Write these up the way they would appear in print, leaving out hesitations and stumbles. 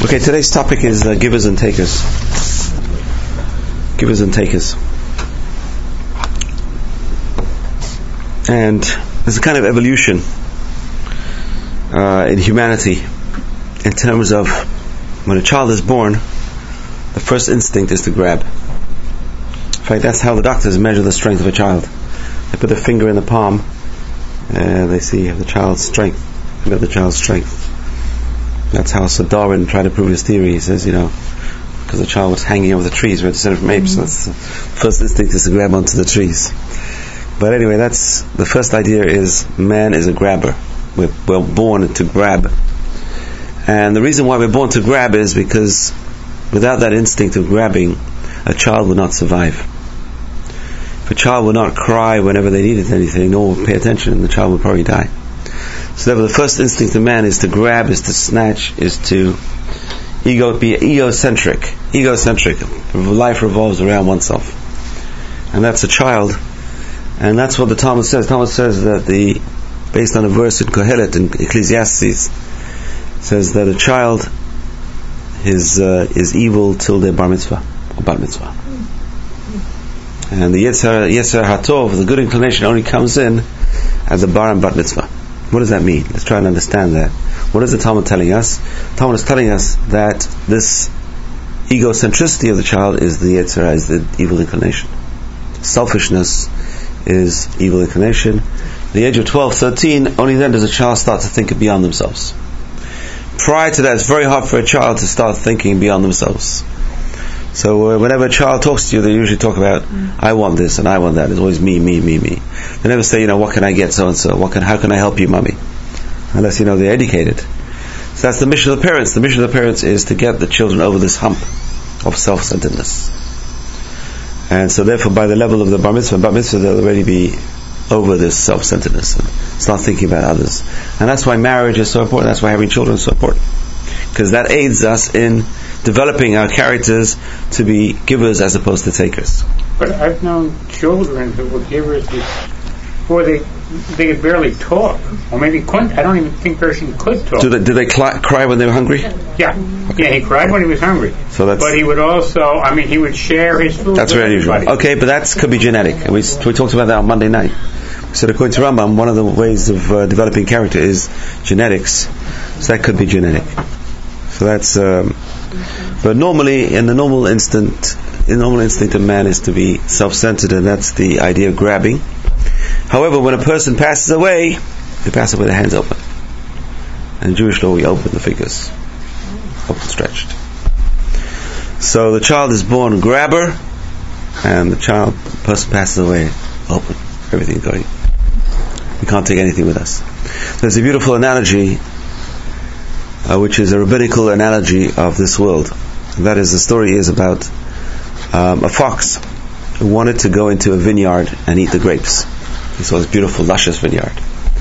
Okay, today's topic is givers and takers. Givers and takers. And there's a kind of evolution in humanity in terms of when a child is born, the first instinct is to grab. In fact, that's how the doctors measure the strength of a child. They put their finger in the palm and they see the child's strength. The child's strength. That's how Sir Darwin tried to prove his theory. He says, because the child was hanging over the trees, we had to send it from apes. That's the first instinct is to grab onto the trees. But anyway, that's the first idea is man is a grabber. We're born to grab. And the reason why we're born to grab is because without that instinct of grabbing, a child would not survive. If a child would not cry whenever they needed anything, nor pay attention, the child would probably die. So therefore the first instinct of man is to grab, is to snatch, is to be egocentric. Life revolves around oneself. And that's a child. And that's what the Talmud says. The Talmud says that based on a verse in Kohelet in Ecclesiastes, says that a child is evil till their bar mitzvah or bat mitzvah. And the Yetzer HaTov, the good inclination, only comes in at the bar and bat mitzvah. What does that mean? Let's try and understand that. What is the Talmud telling us? The Talmud is telling us that this egocentricity of the child is the Yetzirah, is the evil inclination. Selfishness is evil inclination. At the age of 12, 13, only then does a child start to think beyond themselves. Prior to that, it's very hard for a child to start thinking beyond themselves. So whenever a child talks to you, they usually talk about, I want this and I want that. It's always me. They never say, what can I get so and so? How can I help you, mommy? Unless they're educated. So that's the mission of the parents. The mission of the parents is to get the children over this hump of self-centeredness. And so therefore by the level of the bar mitzvah, they'll already be over this self-centeredness and start thinking about others. And that's why marriage is so important. That's why having children is so important. Because that aids us in developing our characters to be givers as opposed to takers. But I've known children who were givers before they could barely talk, or maybe couldn't. I don't even think person could talk. Did they cry when they were hungry? Yeah. Okay. Yeah, he cried when he was hungry. But he would also, he would share his food. That's very unusual. Okay, but that could be genetic. And we talked about that on Monday night. We said according to Rambam, one of the ways of developing character is genetics. So that could be genetic. So that's, but normally, the normal instinct of man is to be self-centered, and that's the idea of grabbing. However, when a person passes away, they pass away with their hands open. And in Jewish law, we open the fingers, open stretched. So the child is born a grabber, and the person passes away open, everything going. We can't take anything with us. There's a beautiful analogy, which is a rabbinical analogy of this world. And that is, the story is about a fox who wanted to go into a vineyard and eat the grapes. He saw this beautiful, luscious vineyard.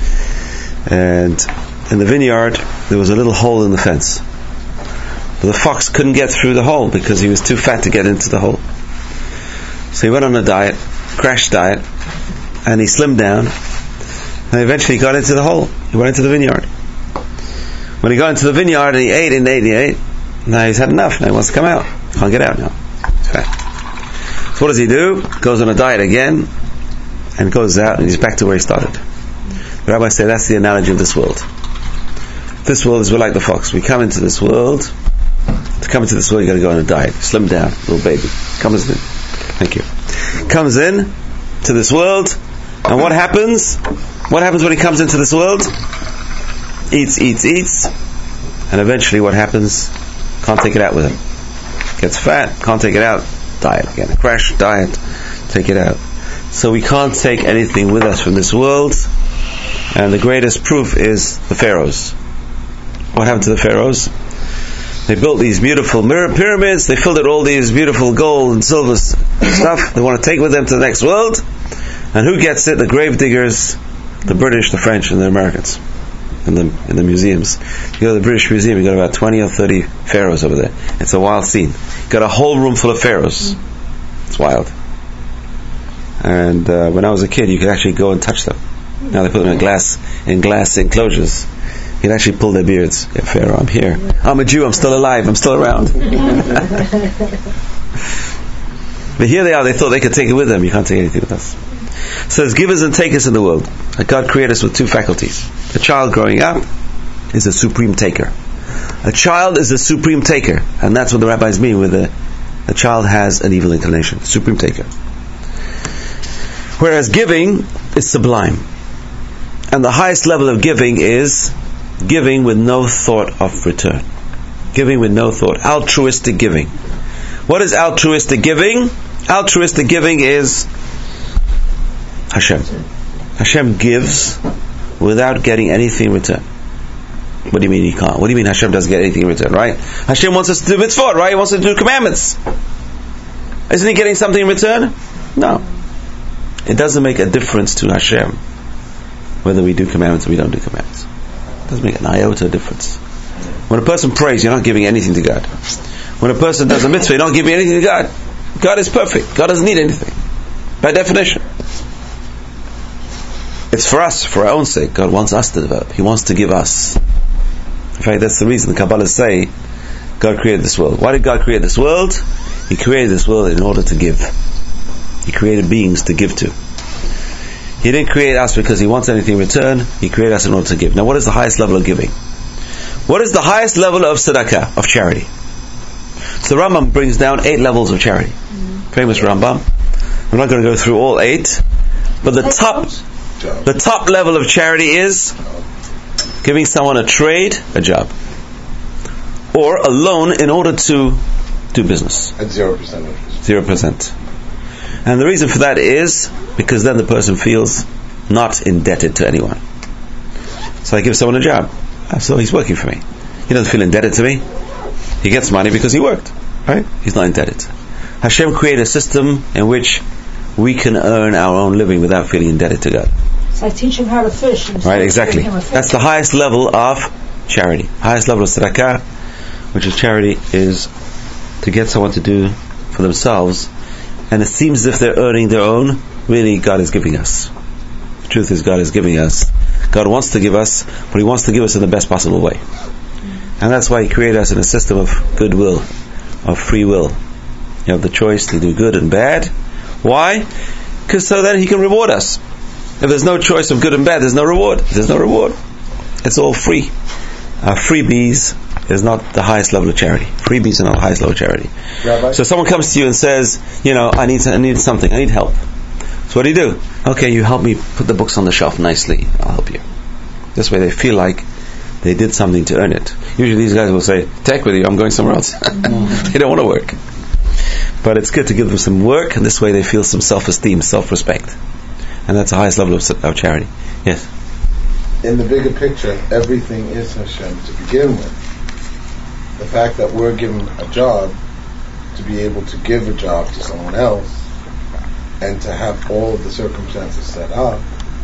And in the vineyard, there was a little hole in the fence. But the fox couldn't get through the hole because he was too fat to get into the hole. So he went on a diet, crash diet, and he slimmed down, and eventually he got into the hole. He went into the vineyard. When he got into the vineyard and he ate, now he's had enough. Now he wants to come out. Can't get out now. He's fat. So what does he do? Goes on a diet again, and goes out, and he's back to where he started. The rabbis say that's the analogy of this world. This world is we're like the fox. We come into this world. To come into this world, you got to go on a diet. Slim down, little baby. Comes in. Thank you. Comes in to this world, and what happens? What happens when he comes into this world? Eats, and eventually what happens? Can't take it out with him. Gets fat, can't take it out, diet again. Crash, diet, take it out. So we can't take anything with us from this world, and the greatest proof is the pharaohs. What happened to the pharaohs? They built these beautiful pyramids, they filled it all these beautiful gold and silver stuff they want to take with them to the next world, and who gets it? The grave diggers, the British, the French, and the Americans. In the museums. You go to the British Museum, you got about 20 or 30 pharaohs over there. It's a wild scene. You got a whole room full of pharaohs. It's wild. And when I was a kid, you could actually go and touch them. Now they put them in glass enclosures, he'd actually pull their beards. Yeah, Pharaoh, I'm here. I'm a Jew, I'm still alive, I'm still around. But here they are, they thought they could take it with them. You can't take anything with us. So there's givers and takers in the world. God created us with two faculties. A child growing up is a supreme taker. A child is a supreme taker. And that's what the rabbis mean with a child has an evil inclination. Supreme taker. Whereas giving is sublime. And the highest level of giving is giving with no thought of return. Giving with no thought. Altruistic giving. What is altruistic giving? Altruistic giving is Hashem. Hashem gives without getting anything in return. What do you mean he can't? What do you mean Hashem doesn't get anything in return, right? Hashem wants us to do mitzvot, right? He wants us to do commandments. Isn't he getting something in return? No. It doesn't make a difference to Hashem whether we do commandments or we don't do commandments. It doesn't make an iota of difference. When a person prays, you're not giving anything to God. When a person does a mitzvah, you're not giving anything to God. God is perfect. God doesn't need anything. By definition. It's for us, for our own sake. God wants us to develop. He wants to give us. In fact, that's the reason the Kabbalah say God created this world. Why did God create this world? He created this world in order to give. He created beings to give to. He didn't create us because He wants anything in return. He created us in order to give. Now, what is the highest level of giving? What is the highest level of tzedakah, of charity? So the Rambam brings down 8 levels of charity. Famous Rambam. I'm not going to go through all 8, but the top level of charity is giving someone a trade, a job, or a loan in order to do business. At 0% interest. 0%. And the reason for that is because then the person feels not indebted to anyone. So I give someone a job. So he's working for me. He doesn't feel indebted to me. He gets money because he worked. Right? He's not indebted. Hashem created a system in which we can earn our own living without feeling indebted to God. So I teach him how to fish. Right, exactly. That's the highest level of charity. Highest level of tzedakah, which is charity, is to get someone to do for themselves. And it seems as if they're earning their own. Really, God is giving us. The truth is, God is giving us. God wants to give us, but He wants to give us in the best possible way. And that's why He created us in a system of goodwill, of free will. You have the choice to do good and bad. Why? Because so that He can reward us. If there's no choice of good and bad, there's no reward. There's no reward. It's all free. Freebies is not the highest level of charity. Freebies are not the highest level of charity. Rabbi? So someone comes to you and says, I need something, I need help. So what do? Okay, you help me put the books on the shelf nicely. I'll help you. This way they feel like they did something to earn it. Usually these guys will say, take with you, I'm going somewhere else. They don't want to work. But it's good to give them some work, and this way they feel some self-esteem, self-respect. And that's the highest level of charity. Yes? In the bigger picture, everything is Hashem to begin with. The fact that we're given a job to be able to give a job to someone else and to have all of the circumstances set up,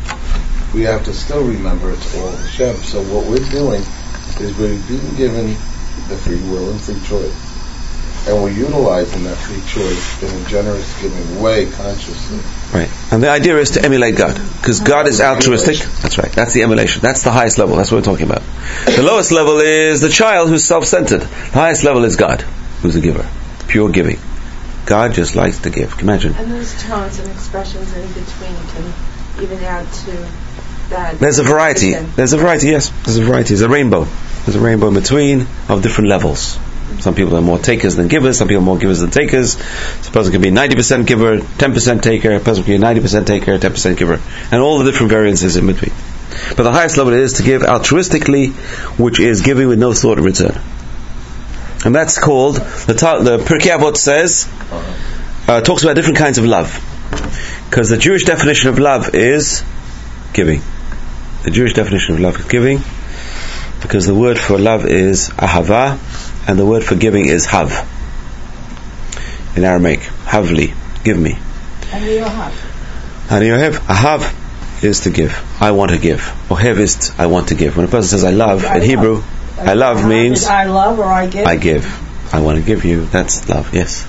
we have to still remember it's all Hashem. So what we're doing is we're being given the free will and free choice. And we're utilizing that free choice in a generous, giving way consciously. Right. And the idea is to emulate God. Because God is altruistic. That's right. That's the emulation. That's the highest level. That's what we're talking about. The lowest level is the child who's self-centered. The highest level is God, who's a giver. Pure giving. God just likes to give. Imagine. And those tones and expressions in between can even out to that. There's a variety. There's a variety, yes. There's a variety. There's a rainbow. There's a rainbow in between of different levels. Some people are more takers than givers. Some people are more givers than takers. So a person can be 90% giver, 10% taker. A person can be 90% taker, 10% giver. And all the different variances in between. But the highest level is to give altruistically, which is giving with no thought of return. And that's called, the Pirkei Avot says, talks about different kinds of love. Because the Jewish definition of love is giving. The Jewish definition of love is giving. Because the word for love is ahava, and the word for giving is hav. In Aramaic, havli, give me. Ani yohav. Ani yohav. Ahav is to give. I want to give. Ohev is I want to give. When a person says I love, in Hebrew, I love means I love or I give. I give. I want to give you. That's love. Yes.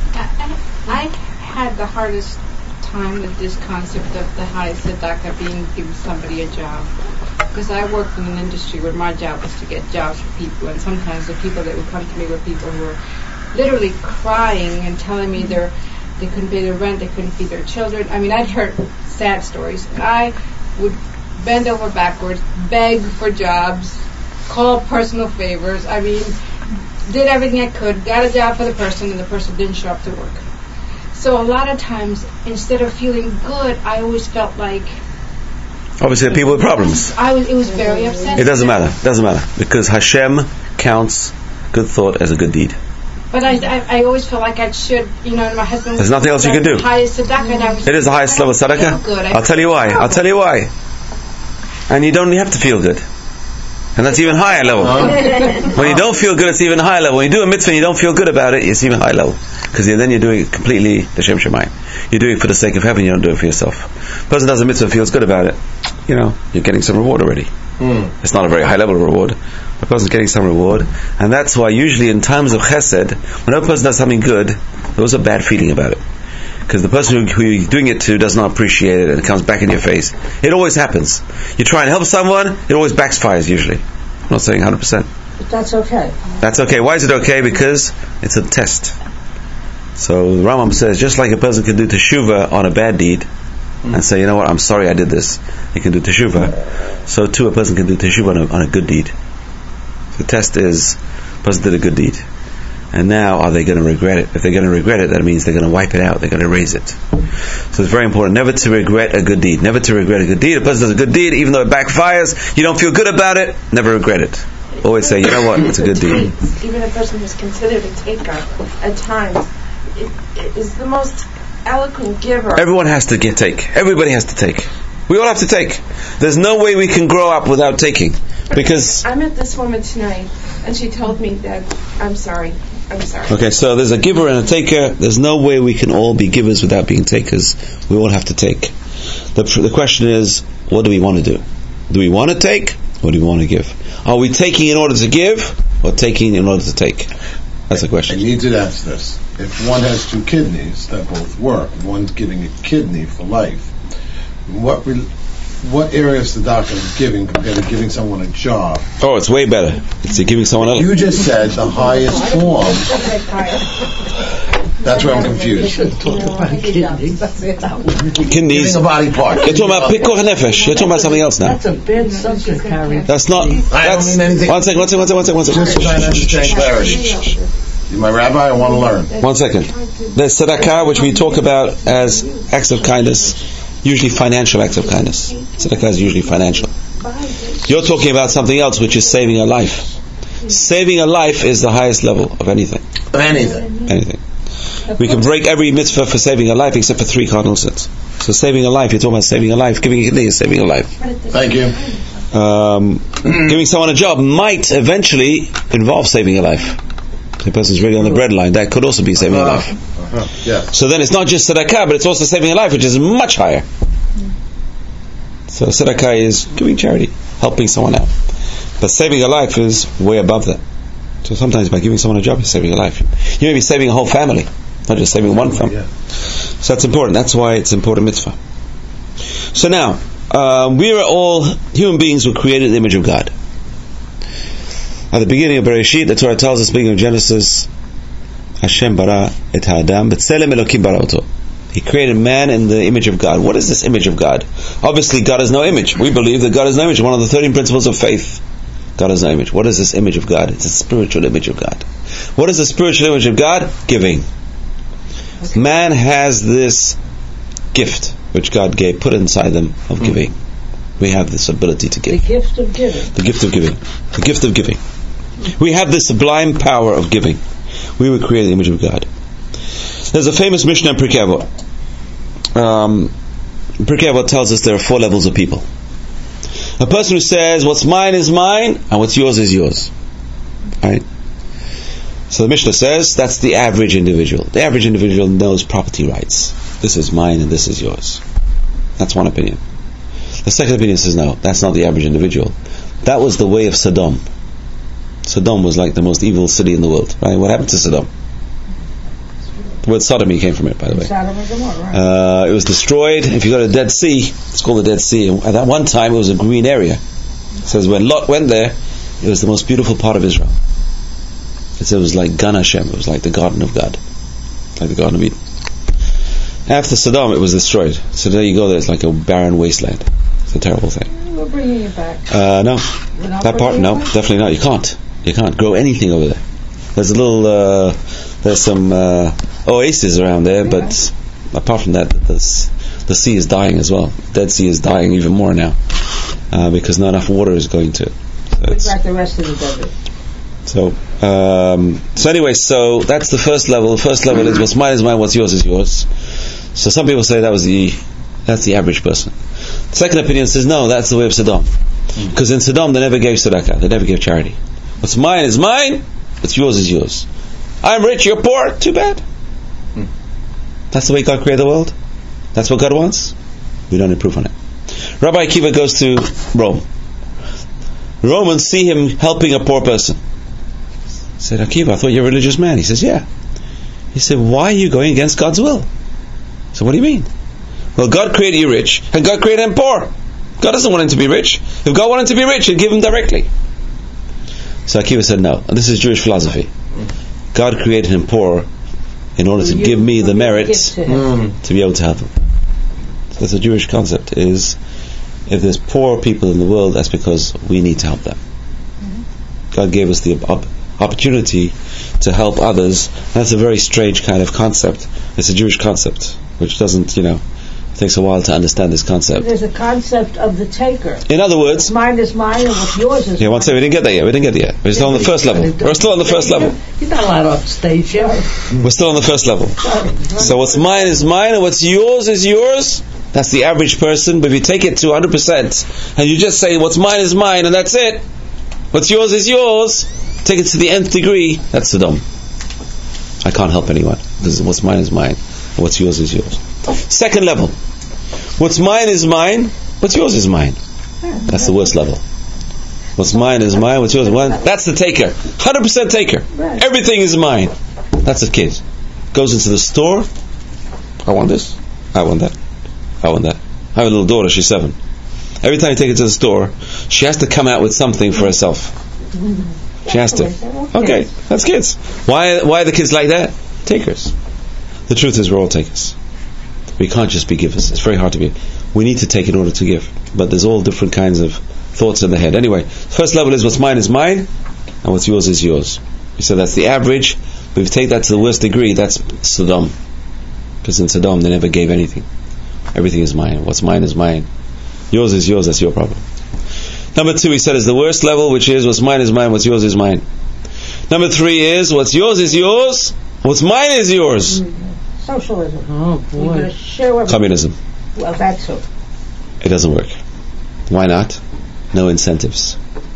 I had the hardest time with this concept of the highest tzedakah being give somebody a job. because I worked in an industry where my job was to get jobs for people, and sometimes the people that would come to me were people who were literally crying and telling me they couldn't pay their rent, they couldn't feed their children. I mean, I'd heard sad stories, and I would bend over backwards, beg for jobs, call personal favors. I mean, did everything I could, got a job for the person, and the person didn't show up to work. So a lot of times, instead of feeling good, I always felt like... Obviously, there are people with problems. It was very upsetting. It doesn't matter. Because Hashem counts good thought as a good deed. But I always felt like I should, my husband... There's nothing else you can do. The highest tzedakah, and I was... It is the highest level of tzedakah. I'll tell you why. And you don't have to feel good. And that's even higher level. When you don't feel good, it's even higher level. When you do a mitzvah and you don't feel good about it, it's even higher level. Because then you're doing it completely l'shem shamayim. You're doing it for the sake of heaven, you don't do it for yourself. Person does a mitzvah, feels good about it, you're getting some reward already. It's not a very high level reward. A person's getting some reward. And that's why usually in times of chesed, when a person does something good, there's a bad feeling about it. Because the person who you're doing it to does not appreciate it, and it comes back in your face. It always happens. You try and help someone, it always backfires usually. I'm not saying 100%. But that's okay. That's okay. Why is it okay? Because it's a test. So the Rambam says, just like a person can do teshuvah on a bad deed, and say, you know what, I'm sorry I did this, he can do teshuvah. So too a person can do teshuvah on a good deed. The test is, a person did a good deed. And now, are they going to regret it? If they're going to regret it, that means they're going to wipe it out. They're going to erase it. So it's very important never to regret a good deed. Never to regret a good deed. A person does a good deed, even though it backfires, you don't feel good about it, never regret it. Always say, you know what, it's a good deed. Even a person who's considered a taker at times is the most eloquent giver. Everyone has to take. Everybody has to take. We all have to take. There's no way we can grow up without taking. Because I met this woman tonight, and she told me that, I'm sorry. Okay, so there's a giver and a taker. There's no way we can all be givers without being takers. We all have to take. The question is, what do we want to do? Do we want to take, or do we want to give? Are we taking in order to give, or taking in order to take? That's the question. I need to answer this. If one has two kidneys that both work, one's giving a kidney for life, what area is the doctor giving compared to giving someone a job? Oh, it's way better. It's giving someone else. You just said the highest form. That's where I'm confused. Kidneys. Giving a body part. You're talking about pikuach nefesh. You're talking about something else now. That's a bad subject, Harry. That's not. I don't mean anything. One second. Just trying to understand clarity. You're my rabbi, I want to learn. 1 second. There's tzedakah, which we talk about as acts of kindness. Usually financial acts of kindness. Tzedakah is usually financial. You're talking about something else, which is saving a life. Saving a life is the highest level of anything. Anything. We can break every mitzvah for saving a life except for 3 cardinal sins. So saving a life, you're talking about saving a life. Giving a kidney is saving a life. Thank you. Giving someone a job might eventually involve saving a life. The person's really on the breadline. That could also be saving a life. Yeah. So then it's not just tzedakah, but it's also saving a life, which is much higher. So tzedakah is giving charity, helping someone out. But saving a life is way above that. So sometimes by giving someone a job, you're saving a life. You may be saving a whole family, not just saving one family. Yeah. So that's important. That's why it's important mitzvah. So now, we are all human beings who created in the image of God. At the beginning of Bereshit, the Torah tells us, beginning of Genesis, Hashem bara et ha'adam b'tzelem Elokim bara oto. He created man in the image of God. What is this image of God? Obviously, God has no image. We believe that God has no image. One of the 13 principles of faith. God has no image. What is this image of God? It's a spiritual image of God. What is the spiritual image of God? Giving. Man has this gift which God put inside them of giving. We have this ability to give. The gift of giving. The gift of giving. The gift of giving. We have this sublime power of giving. We were created in the image of God. There's a famous Mishnah in Pirkei Avot. Pirkei Avot tells us there are 4 levels of people. A person who says, what's mine is mine, and what's yours is yours. Right? So the Mishnah says, that's the average individual. The average individual knows property rights. This is mine and this is yours. That's one opinion. The second opinion says, no, that's not the average individual. That was the way of Sodom. Sodom was like the most evil city in the world. Right? What happened to Sodom? The word sodomy came from it, by the way. It was destroyed. If you go to the Dead Sea, it's called the Dead Sea. At that one time, it was a green area. It says when Lot went there, it was the most beautiful part of Israel. It said it was like Gan Hashem. It was like the Garden of God, like the Garden of Eden. After Sodom, it was destroyed. So there you go. There, it's like a barren wasteland. It's a terrible thing. We're bringing it back. No, that part, no, definitely not. You can't grow anything over there. There's a little, there's some oases around there, but apart from that, the sea is dying as well. Dead Sea is dying even more now because not enough water is going to it. It's like the rest of the desert. So anyway, so that's the first level. The first level is what's mine is mine, what's yours is yours. So some people say that's the average person. The second opinion says no, that's the way of Sodom. Because in Sodom they never gave tzedakah, they never gave charity. What's mine is mine, what's yours is yours. I'm rich, you're poor, too bad. That's the way God created the world. That's what God wants. We don't improve on it. Rabbi Akiva goes to Rome. Romans see him helping a poor person. He said, Akiva, I thought you're a religious man. He says, yeah. He said, why are you going against God's will? So what do you mean? Well, God created you rich, and God created him poor. God doesn't want him to be rich. If God wanted him to be rich, he'd give him directly. So Akiva said, no. And this is Jewish philosophy. God created him poor in order to give me the merit to be able to help him. So that's a Jewish concept, is if there's poor people in the world, that's because we need to help them. God gave us the opportunity to help others. That's a very strange kind of concept. It's a Jewish concept, which doesn't, it takes a while to understand this concept. There's a concept of the taker. In other words, mine is mine and what's yours is one second, we didn't get there yet. We're still on the first level. We're still on the first level. You're not allowed off stage yet. We're still on the first level. So what's mine is mine and what's yours is yours. That's the average person. But if you take it to 100% and you just say what's mine is mine and that's it, what's yours is yours, take it to the nth degree, that's Sodom. I can't help anyone. What's mine is mine and what's yours is yours. Second level. What's mine is mine, what's yours is mine. That's the worst level. What's mine is mine, what's yours is mine. That's the taker. 100% taker. Everything is mine. That's a kid. Goes into the store. I want this. I want that. I want that. I have a little daughter, she's 7. Every time you take her to the store, she has to come out with something for herself. She has to. Okay, that's kids. Why are the kids like that? Takers. The truth is we're all takers. We can't just be givers. It's very hard to be. We need to take in order to give. But there's all different kinds of thoughts in the head. Anyway, first level is what's mine is mine, and what's yours is yours. We said that's the average, but if you take that to the worst degree, that's Sodom. Because in Sodom they never gave anything. Everything is mine. What's mine is mine. Yours is yours, that's your problem. Number 2, he said, is the worst level, which is what's mine is mine, what's yours is mine. Number 3 is what's yours is yours, what's mine is yours. Socialism. Oh, boy. Communism. Well, that's so. It doesn't work. Why not? No incentives.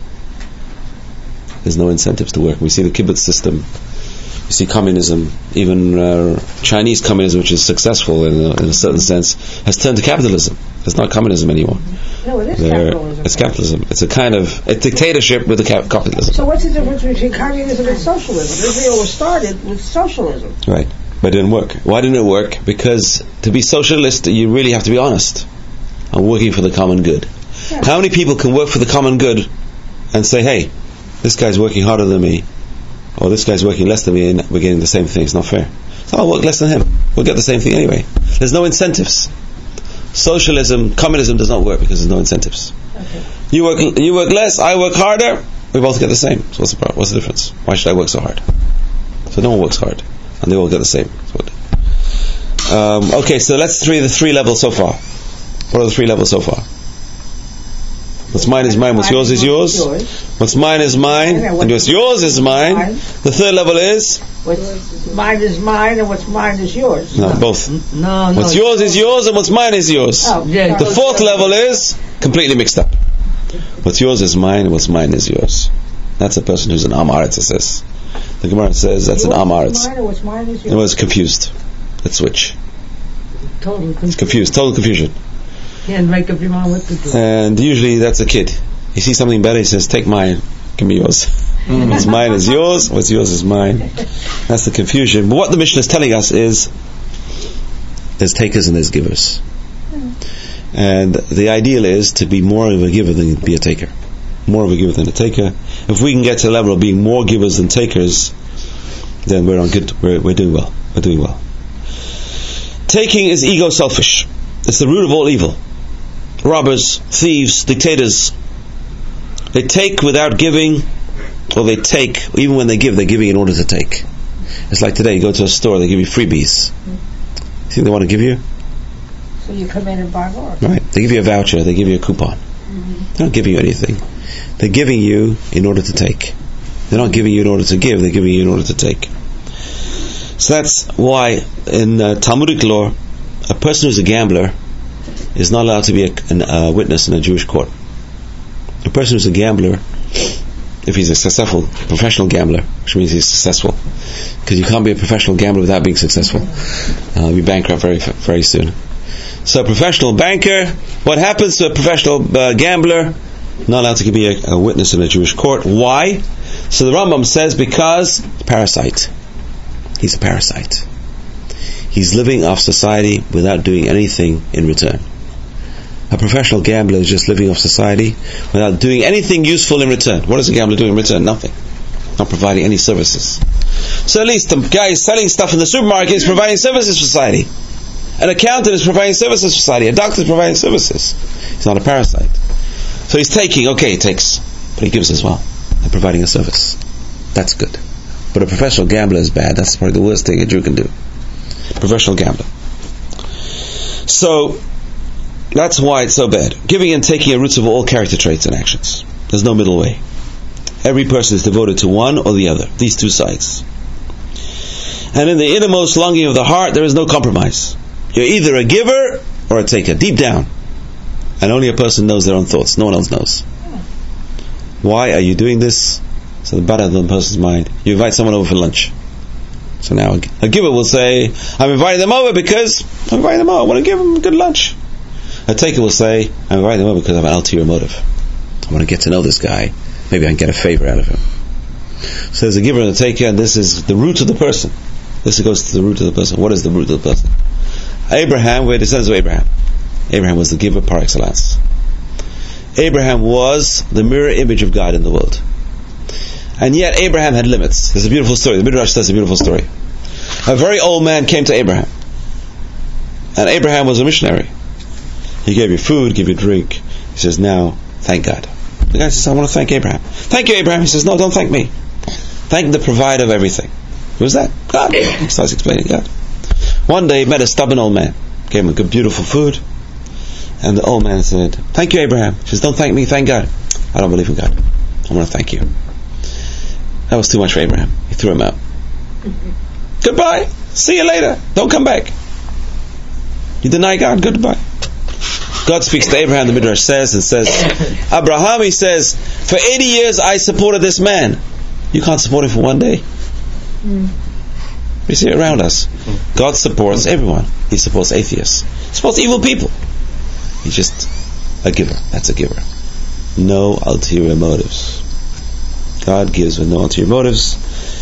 There's no incentives to work. We see the kibbutz system. We see communism. Even Chinese communism, which is successful in a certain sense, has turned to capitalism. It's not communism anymore. No, it is capitalism. It's capitalism. It's a kind of a dictatorship with a capitalism. So what's the difference between communism and socialism? Israel was started with socialism. Right. But it didn't work. Why didn't it work? Because to be socialist, you really have to be honest. I'm working for the common good. Yeah. How many people can work for the common good and say, hey, this guy's working harder than me, or this guy's working less than me, and we're getting the same thing? It's not fair. So I'll work less than him. We'll get the same thing anyway. There's no incentives. Socialism, communism does not work because there's no incentives. Okay. You work less, I work harder, we both get the same. So what's the problem? What's the difference? Why should I work so hard? So no one works hard, and they all get the same. Okay, so let's the 3 levels so far. What are the 3 levels so far? What's mine is mine, what's yours is yours. What's mine is mine, and what's yours is mine. The 3rd level is? What's mine is mine, and what's mine is yours. No, both. No. What's yours is yours, and what's mine is yours. Oh, yeah. The 4th level is completely mixed up. What's yours is mine, and what's mine is yours. That's a person who's an Am Haaretz, it says. The Gemara says that's an Am Haaretz. What's mine is yours. No, it's confused. Let's switch. It's confused. Total confusion. Can't make up your mind what to do. And usually that's a kid. He sees something better, he says, take mine, give me yours. What's mine is yours, what's yours is mine. That's the confusion. But what the Mishnah is telling us is there's takers and there's givers. And the ideal is to be more of a giver than be a taker. more of a giver than a taker. If we can get to the level of being more givers than takers, then we're doing well. We're doing well. Taking is ego selfish. It's the root of all evil. Robbers, thieves, dictators, they take without giving, or they take, even when they give, they're giving in order to take. It's like today, you go to a store, they give you freebies. You think they want to give you? So you come in and buy more. Right. They give you a voucher, they give you a coupon. They don't give you anything. They're giving you in order to take. They're not giving you in order to give, they're giving you in order to take. So that's why in Talmudic law, a person who's a gambler is not allowed to be a witness in a Jewish court. A person who's a gambler, if he's a successful professional gambler, which means he's successful, because you can't be a professional gambler without being successful. You'll be bankrupt very, very soon. So a professional banker, what happens to a professional gambler? Not allowed to be a witness in a Jewish court. Why? So the Rambam says because parasite. He's a parasite. He's living off society without doing anything in return. A professional gambler is just living off society without doing anything useful in return. What does a gambler do in return? Nothing. Not providing any services. So at least the guy is selling stuff in the supermarket is providing services for society. An accountant is providing services for society. A doctor is providing services. He's not a parasite. So he's taking, okay, he takes, but he gives as well. And providing a service. That's good. But a professional gambler is bad. That's probably the worst thing a Jew can do. Professional gambler. So, that's why it's so bad. Giving and taking are roots of all character traits and actions. There's no middle way. Every person is devoted to one or the other. These two sides. And in the innermost longing of the heart, there is no compromise. You're either a giver or a taker. Deep down. And only a person knows their own thoughts. No one else knows. Why are you doing this? So the bottom of the person's mind. You invite someone over for lunch. So now a giver will say, I'm inviting them over because I'm inviting them over. I want to give them a good lunch. A taker will say, I'm inviting them over because I have an ulterior motive. I want to get to know this guy. Maybe I can get a favor out of him. So there's a giver and a taker, and this is the root of the person. This goes to the root of the person. What is the root of the person? Abraham, we're descendants of Abraham. Abraham was the giver par excellence. Abraham was the mirror image of God in the world. And yet Abraham had limits. There's a beautiful story. The Midrash says a beautiful story. A very old man came to Abraham. And Abraham was a missionary. He gave you food, gave you drink. He says, now, thank God. The guy says, I want to thank Abraham. Thank you, Abraham. He says, no, don't thank me. Thank the provider of everything. Who was that? God. He starts explaining God. One day he met a stubborn old man. Gave him a good, beautiful food. And the old man said, thank you, Abraham. He says, don't thank me, thank God. I don't believe in God. I want to thank you. That was too much for Abraham. He threw him out. Goodbye. See you later. Don't come back. You deny God. Goodbye. God speaks to Abraham, the Midrash says, Abraham, he says, for 80 years I supported this man. You can't support him for one day. We see it around us. God supports everyone. He supports atheists. He supports evil people. He's just a giver. That's a giver. No ulterior motives. God gives with no ulterior motives.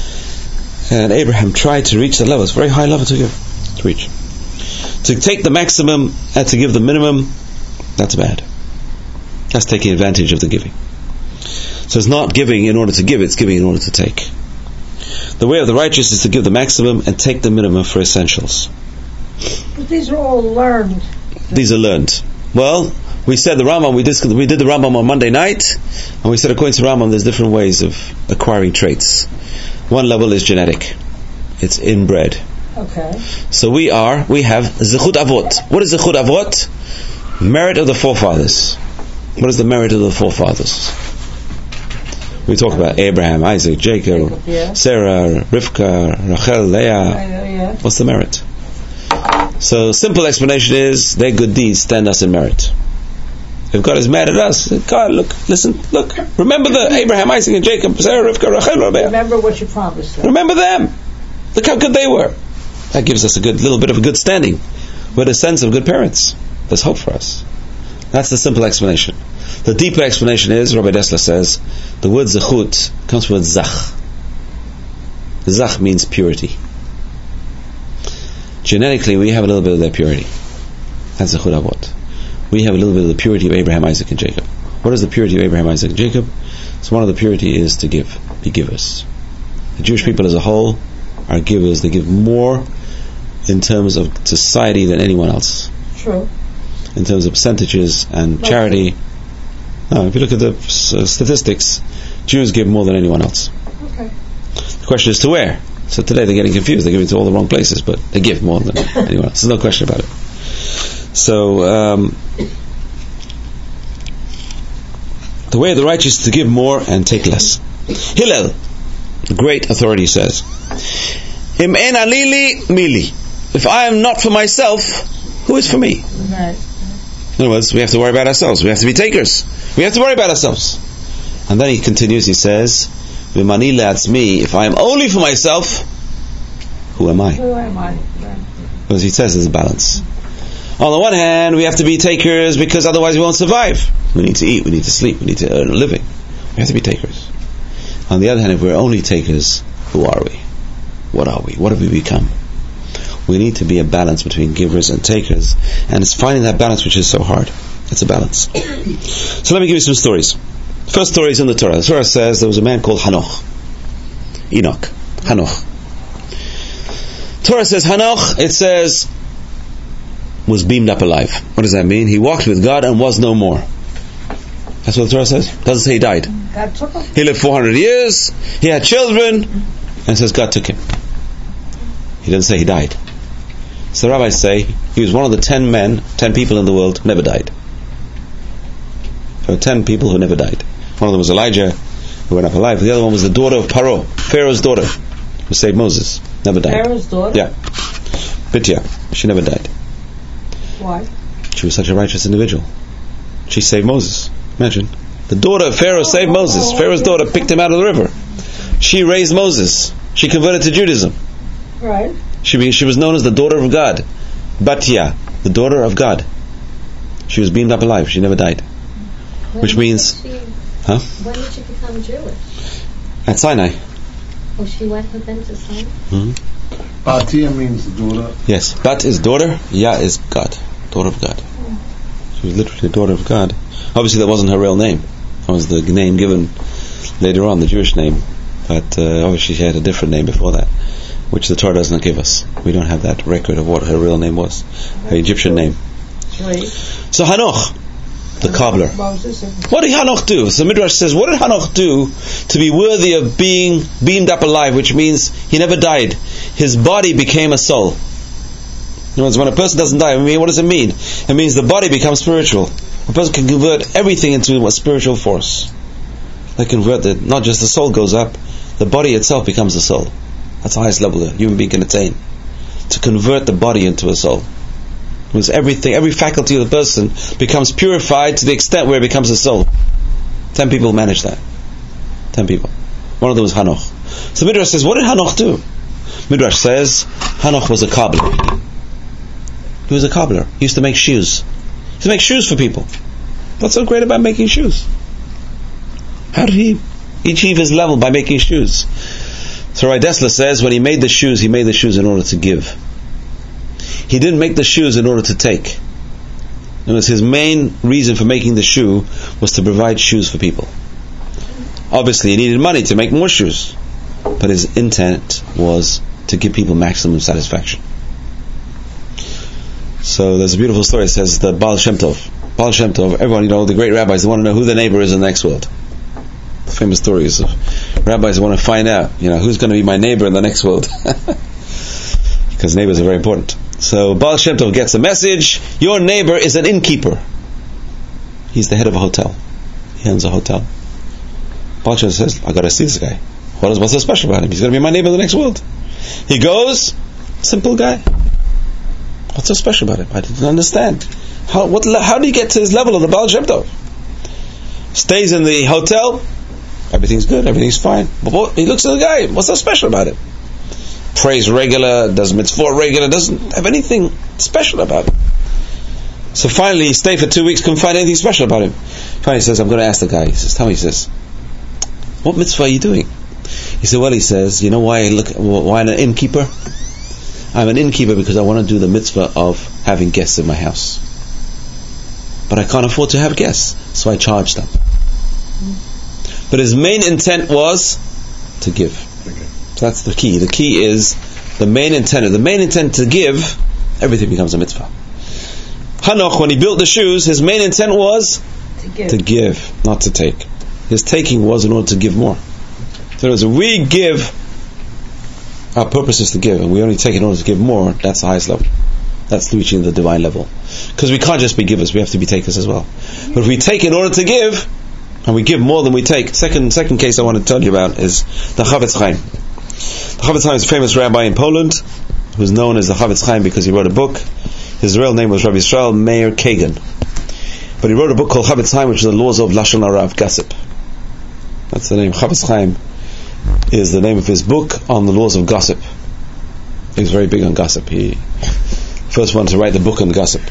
And Abraham tried to reach that level. It's a very high level to give, to reach. To take the maximum and to give the minimum, that's bad. That's taking advantage of the giving. So it's not giving in order to give, it's giving in order to take. The way of the righteous is to give the maximum and take the minimum for essentials. But these are all learned. These are learned. Well, we said the Rambam, we did the Rambam on Monday night, and we said according to Rambam there's different ways of acquiring traits. One level is genetic. It's inbred. Okay. So we have Zechut Avot. What is Zechut Avot? Merit of the forefathers. What is the merit of the forefathers? We talk about Abraham, Isaac, Jacob, Sarah, Rivka, Rachel, Leah. What's the merit? So simple explanation is their good deeds stand us in merit. If God is mad at us, God, look, remember the Abraham, Isaac, and Jacob, Sarah, Rivka, Rachel, Leah. Remember what you promised them. Remember them. Look how good they were. That gives us a little bit of a good standing. We're the sense of good parents. There's hope for us. That's the simple explanation. The deeper explanation is, Rabbi Dessler says, the word zechut comes from zach. Zach means purity. Genetically, we have a little bit of their purity. That's zechut avot. We have a little bit of the purity of Abraham, Isaac, and Jacob. What is the purity of Abraham, Isaac, and Jacob? So one of the purity is to give, be givers. The Jewish people as a whole are givers. They give more in terms of society than anyone else. True. In terms of percentages and charity. No, if you look at the statistics, Jews give more than anyone else. Okay. The question is to where? So today they're getting confused. They're giving to all the wrong places, but they give more than anyone else. There's no question about it. So, the way of the righteous is to give more and take less. Hillel, the great authority, says, Im en alili mili. If I am not for myself, who is for me? Right. In other words, we have to worry about ourselves. We have to be takers. We have to worry about ourselves. And then he continues, he says, V'mani le'atzmi, if I am only for myself, who am I? Who am I? Because he says there's a balance. On the one hand, we have to be takers because otherwise we won't survive. We need to eat, we need to sleep, we need to earn a living. We have to be takers. On the other hand, if we're only takers, who are we? What are we? What have we become? We need to be a balance between givers and takers, and it's finding that balance which is so hard. It's a balance. So let me give you some stories. First story is in the Torah. The Torah says there was a man called Hanoch. Enoch. Hanoch. Torah says Hanoch, it says, was beamed up alive. What does that mean? He walked with God and was no more. That's what the Torah says. Doesn't say he died. God took him. He lived 400 years, he had children, and it says God took him. He doesn't say he died. So the rabbis say he was one of the 10 people in the world who never died. There were 10 people who never died. One of them was Elijah, who went up alive. The other one was the daughter of Paro, Pharaoh's daughter, who saved Moses. Never died. Pharaoh's daughter? Yeah. Bitya. She never died. Why? She was such a righteous individual. She saved Moses. Imagine. The daughter of Pharaoh saved Moses. Pharaoh's daughter picked him out of the river. She raised Moses. She converted to Judaism. Right. She was known as the daughter of God. Batya, the daughter of God. She was beamed up alive. She never died. Which means... When did she become Jewish? At Sinai. Oh, she went with them to Sinai? Mm-hmm. Batya means daughter. Yes. Bat is daughter. Ya is God. Daughter of God. She was literally a daughter of God. Obviously that wasn't her real name. That was the name given later on, the Jewish name. But obviously she had a different name before that, which the Torah does not give us. We don't have that record of what her real name was. Her Egyptian name. Right. So Hanoch, the cobbler. What did Hanoch do? So Midrash says, what did Hanoch do to be worthy of being beamed up alive, which means he never died. His body became a soul. In other words, when a person doesn't die, what does it mean? It means the body becomes spiritual. A person can convert everything into a spiritual force. They convert it, not just the soul goes up, the body itself becomes a soul. That's the highest level a human being can attain. To convert the body into a soul. It means everything, every faculty of the person becomes purified to the extent where it becomes a soul. 10 people manage that. 10 people. One of them was Hanoch. So Midrash says, what did Hanoch do? Midrash says, Hanoch was a cobbler. He was a cobbler. He used to make shoes. He used to make shoes for people. What's so great about making shoes? How did he achieve his level by making shoes? So Rabbi Dessler says, when he made the shoes in order to give. He didn't make the shoes in order to take. It was his main reason for making the shoe was to provide shoes for people. Obviously, he needed money to make more shoes, but his intent was to give people maximum satisfaction. So there's a beautiful story. It says the Baal Shem Tov. Baal Shem Tov, everyone, the great rabbis, they want to know who the neighbor is in the next world. The famous stories of rabbis want to find out, who's going to be my neighbor in the next world. Because neighbors are very important. So Baal Shem Tov gets a message, your neighbor is an innkeeper. He's the head of a hotel. He owns a hotel. Baal Shem Tov says, I got to see this guy. What's so special about him? He's going to be my neighbor in the next world. He goes, simple guy. What's so special about him? I didn't understand. How did he get to his level of the Baal Shem Tov? Stays in the hotel. Everything's good. Everything's fine. But he looks at the guy. What's so special about him? Prays regular. Does mitzvah regular. Doesn't have anything special about him. So finally, he stayed for 2 weeks. Couldn't find anything special about him. Finally, he says, "I'm going to ask the guy." He says, "Tell me." He says, "What mitzvah are you doing?" He said, "Well," he says, "You know why I'm an innkeeper? I'm an innkeeper because I want to do the mitzvah of having guests in my house. but I can't afford to have guests, so I charge them. But his main intent was to give. So that's the key. The key is the main intent. The main intent to give, everything becomes a mitzvah. Hanoch, when he built the shoes, his main intent was to give, not to take. His taking was in order to give more. So as we give, our purpose is to give, and we only take in order to give more. That's the highest level. That's reaching the divine level. Because we can't just be givers, we have to be takers as well. But if we take in order to give, and we give more than we take. Second case I want to tell you about is the Chavetz Chaim. The Chavetz Chaim is a famous rabbi in Poland, who's known as the Chavetz Chaim because he wrote a book. His real name was Rabbi Yisrael Meir Kagan. But he wrote a book called Chavetz Chaim, which is the laws of Lashon Hara, of gossip. That's the name. Chavetz Chaim is the name of his book on the laws of gossip. He's very big on gossip. He first one to write the book on gossip.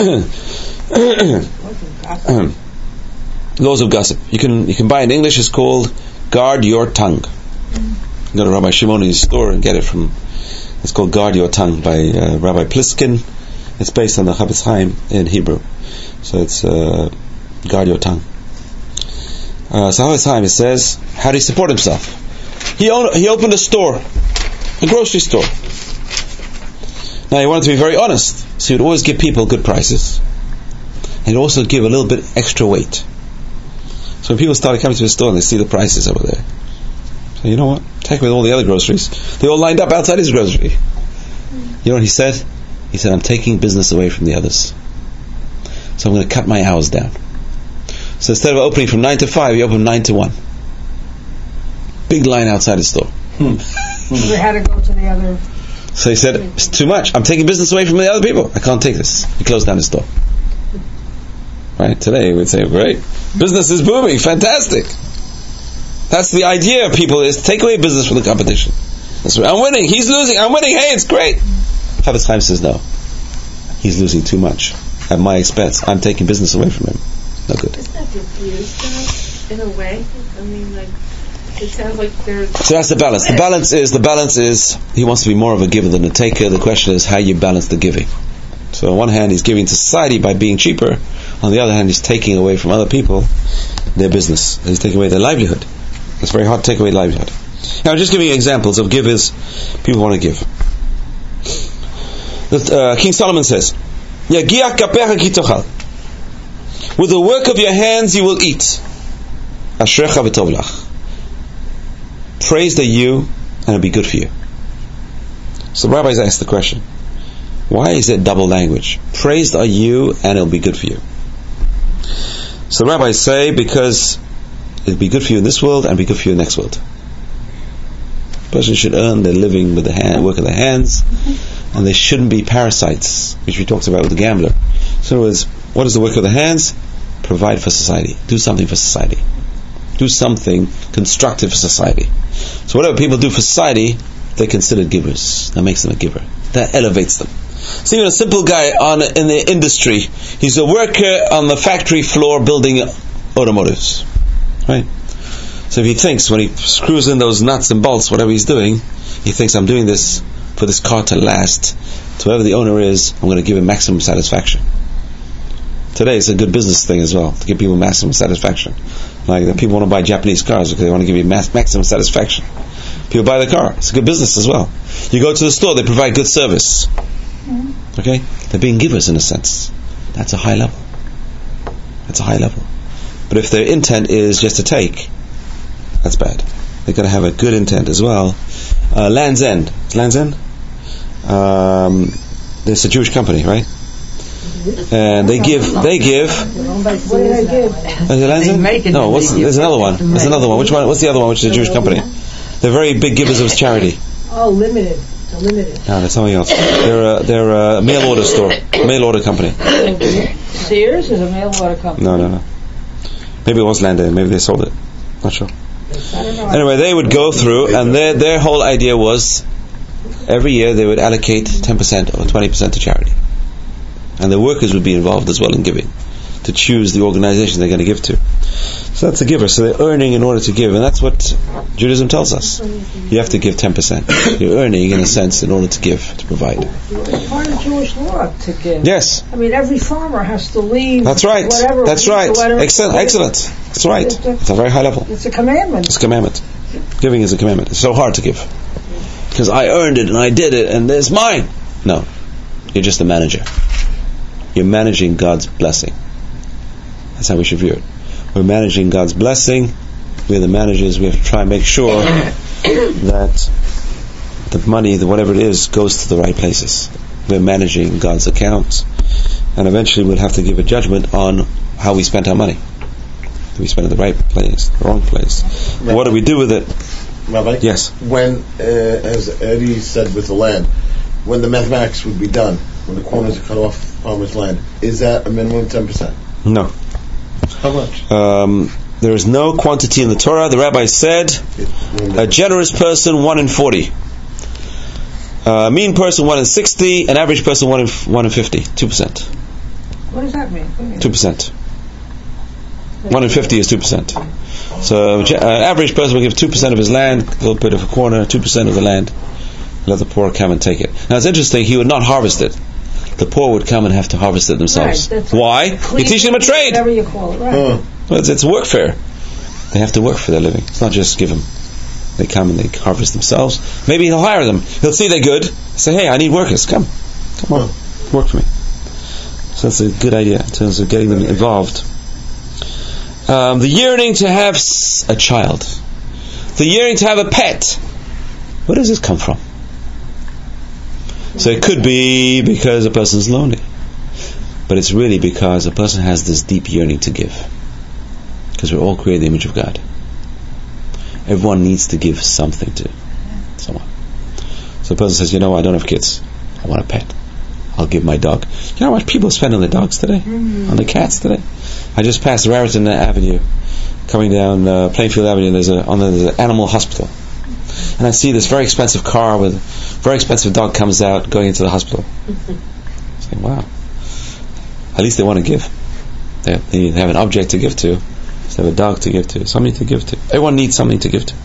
Laws of gossip. You can buy in English. It's called Guard Your Tongue. Go to Rabbi Shimoni's store and get it from. It's called Guard Your Tongue by Rabbi Pliskin. It's based on the Chavetz Chaim in Hebrew. So it's Guard Your Tongue. So Chavetz Chaim, it says, how did he support himself? He opened a store, a grocery store. Now he wanted to be very honest, so he would always give people good prices, and he'd also give a little bit extra weight. So when people started coming to his store and they see the prices over there, so you know what? Take away all the other groceries. They all lined up outside his grocery. You know what he said? He said, I'm taking business away from the others. So I'm going to cut my hours down. So instead of opening from 9 to 5, he opened 9 to 1. Big line outside his store. We had to go to the other. So he said, it's too much. I'm taking business away from the other people. I can't take this. He closed down his store. Right? Today we'd say, great. Business is booming. Fantastic. That's the idea of people, is take away business from the competition. That's right. I'm winning. He's losing. I'm winning. Hey, it's great. Chavetz Chaim says, no. He's losing too much at my expense. I'm taking business away from him. No good. Isn't that confused though, in a way? I mean, like, it sounds like there's... So that's the balance. The balance is he wants to be more of a giver than a taker. The question is how you balance the giving. So on one hand he's giving to society by being cheaper. On the other hand he's taking away from other people their business. He's taking away their livelihood. It's very hard to take away livelihood. Now I'm just giving you examples of givers people want to give. King Solomon says, Yagiach kapecha ki tochal. With the work of your hands you will eat. Ashrecha v'tov lach. Praised are you, and it'll be good for you. So the rabbis ask the question, why is it double language? Praised are you, and it'll be good for you. So the rabbis say, because it'll be good for you in this world, and it'll be good for you in the next world. A person should earn their living with the work of their hands, and they shouldn't be parasites, which we talked about with the gambler. So in other words, what is the work of the hands? Provide for society. Do something for society. Do something constructive for society. So whatever people do for society, they're considered givers. That makes them a giver. That elevates them. So even a simple guy in the industry, he's a worker on the factory floor building automotives. Right? So if he thinks, when he screws in those nuts and bolts, whatever he's doing, he thinks, I'm doing this for this car to last. To whoever the owner is, I'm going to give him maximum satisfaction. Today it's a good business thing as well, to give people maximum satisfaction. Like the people want to buy Japanese cars because they want to give you maximum satisfaction. People buy the car. It's a good business as well. You go to the store, they provide good service. Okay? They're being givers in a sense. That's a high level. That's a high level. But if their intent is just to take, that's bad. They've got to have a good intent as well. Land's End. Is Land's End? It's a Jewish company, right? And they give. What do they give? No, there's another one. There's another one. Which one? What's the other one? Which is a Jewish company? They're very big givers of charity. Oh, Limited. Limited. No, that's something else. They're a mail order store, mail order company. Sears is a mail order company. No. Maybe it was Land End. Maybe they sold it. Not sure. I don't know. Anyway, they would go through, and their whole idea was every year they would allocate 10% or 20% to charity. And the workers would be involved as well in giving. to choose the organization they're going to give to. So that's a giver. So they're earning in order to give, and that's what Judaism tells us. You have to give 10%. You're earning, in a sense, in order to give, to provide. It's part of Jewish law to give. Yes. I mean, every farmer has to leave. That's right. Whatever. That's right. Excellent. That's right. It's a very high level. It's a commandment. It's a commandment. Giving is a commandment. It's so hard to give. Because I earned it and I did it and it's mine. No. You're just the manager. You're managing God's blessing. That's how we should view it. We're managing God's blessing. We're the managers. We have to try and make sure that the money, whatever it is, goes to the right places. We're managing God's account. And eventually we'll have to give a judgment on how we spent our money. Do we spend it in the right place, the wrong place? Rabbi, what do we do with it? Rabbi? Yes. When, as Eddie said with the land, when the mathematics would be done, when the corners are cut off farmer's land, is that a minimum of 10%? No. How much? There is no quantity in the Torah. The rabbi said, a generous person 1 in 40, a mean person 1 in 60, an average person 1 in 50. 2%. What does that mean? 2%. 1 in 50 is 2%. So an average person will give 2% of his land, a little bit of a corner, 2% of the land. Let the poor come and take it. Now it's interesting, he would not harvest it. The poor would come and have to harvest it themselves. Right, why? You teach them a trade. Whatever you call it, right. Well, it's workfare. They have to work for their living. It's not just give them. They come and they harvest themselves. Maybe he'll hire them. He'll see they're good. Say, hey, I need workers. Come on, work for me. So that's a good idea in terms of getting them involved. The yearning to have a child. The yearning to have a pet. Where does this come from? So it could be because a person is lonely. But it's really because a person has this deep yearning to give. Because we're all created in the image of God. Everyone needs to give something to someone. So a person says, I don't have kids. I want a pet. I'll give my dog. You know how much people spend on their dogs today? On the cats today? I just passed Raritan Avenue, coming down Plainfield Avenue, there's an animal hospital. And I see this very expensive car with a very expensive dog comes out going into the hospital. I say, wow. At least they want to give. They have an object to give to. They have a dog to give to. Something to give to. Everyone needs something to give to.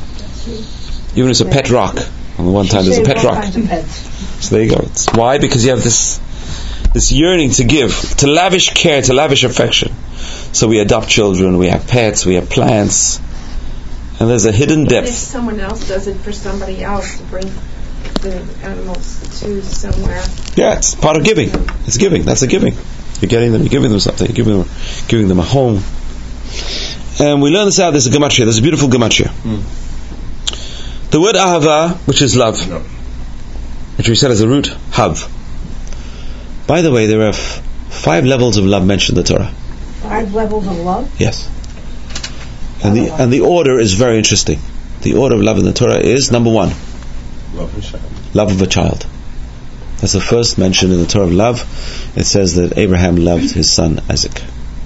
Even if it's a pet rock. On the one time there's a pet rock. So there you go. Why? Because you have this yearning to give, to lavish care, to lavish affection. So we adopt children, we have pets, we have plants, and there's a hidden depth. If someone else does it for somebody else to bring the animals to somewhere. Yeah, it's part of giving. It's giving. That's a giving. You're getting them. You're giving them something. You're giving them a home. And we learn this out. There's a gematria. There's a beautiful gematria. The word ahava, which is love, which we said as a root, hav. By the way, there are 5 levels of love mentioned in the Torah. 5 levels of love? Yes. And the order is very interesting. The order of love in the Torah is, number 1, love of a child. That's the first mention in the Torah of love. It says that Abraham loved his son Isaac.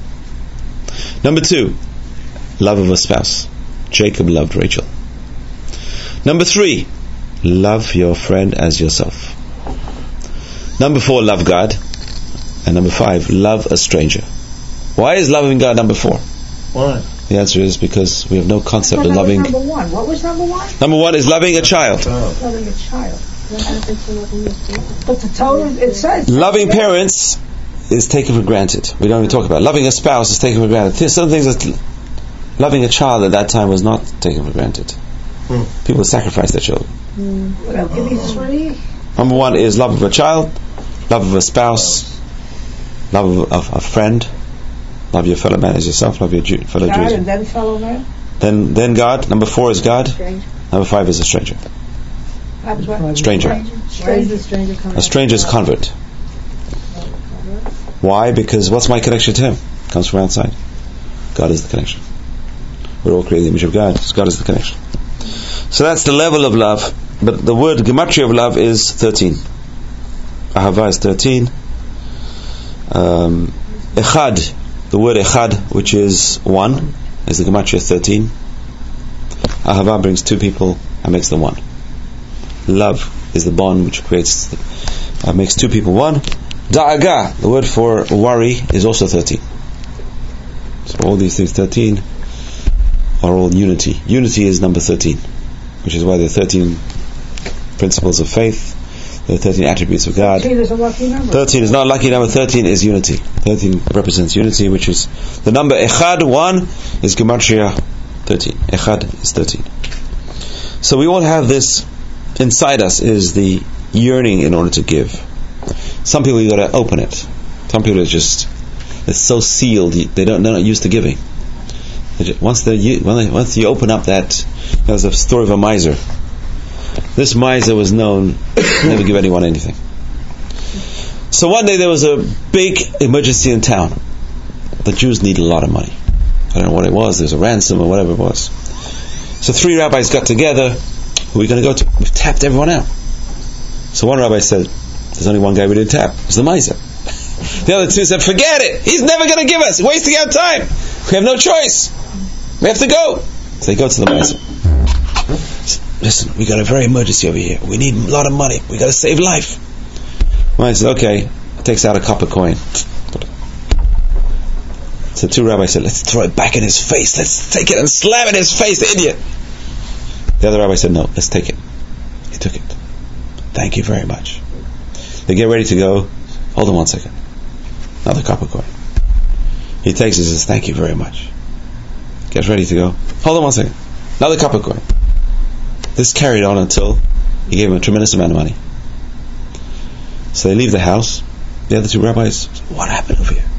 Number 2, love of a spouse. Jacob loved Rachel. Number 3, love your friend as yourself. Number 4, love God. And number 5, love a stranger. Why is loving God number 4? Why? The answer is because we have no concept of loving. Number 1. What was number 1? Number 1 is loving a child. Loving a child. But the Torah, it says loving parents is taken for granted. We don't even talk about it. Loving a spouse is taken for granted. Some things that loving a child at that time was not taken for granted. People sacrificed their children. Well, give me 3. Number 1 is love of a child, love of a spouse, love of a friend, love your fellow man as yourself, love your fellow Jews. And then fellow man? Then God. Number 4 is God. Number 5 is a stranger. Stranger. A stranger is a convert. Why? Because what's my connection to Him? It comes from outside. God is the connection. We're all created in the image of God. So God is the connection. So that's the level of love. But the word gematria of love is 13. Ahava is 13. Echad, the word echad, which is 1, is the gematria 13. Ahava brings 2 people and makes them 1. Love is the bond which makes 2 people 1. Da'aga, the word for worry, is also 13. So all these things, 13, are all unity. Unity is number 13, which is why there are 13 principles of faith, there are 13 attributes of God. 13 is a lucky number. 13 is not a lucky number, 13 is unity. 13 represents unity, which is the number Echad, 1 is Gematria 13. Echad is 13. So we all have this inside us, is the yearning in order to give. Some people, you got to open it. Some people are just, it's so sealed, they're not used to giving. Once you open up that, there's a story of a miser. This miser was known to never give anyone anything. So one day there was a big emergency in town. The Jews needed a lot of money. I don't know what it was, there's a ransom or whatever it was. So 3 rabbis got together. Who are we going to go to? We've tapped everyone out. So one rabbi said, there's only one guy we didn't tap. It's the miser. The other 2 said, forget it. He's never going to give us. Wasting our time. We have no choice. We have to go. So they go to the miser. Listen, we got a very emergency over here. We need a lot of money. We got to save life. Miser said, okay. Takes out a copper coin. So 2 rabbis said, let's throw it back in his face. Let's take it and slam it in his face, the idiot. The other rabbi said, no, let's take it. He took it. Thank you very much. They get ready to go. Hold on 1 second. Another copper coin. He takes it and says, thank you very much. Gets ready to go. Hold on 1 second. Another copper coin. This carried on until he gave him a tremendous amount of money. So they leave the house. The other 2 rabbis, what happened over here?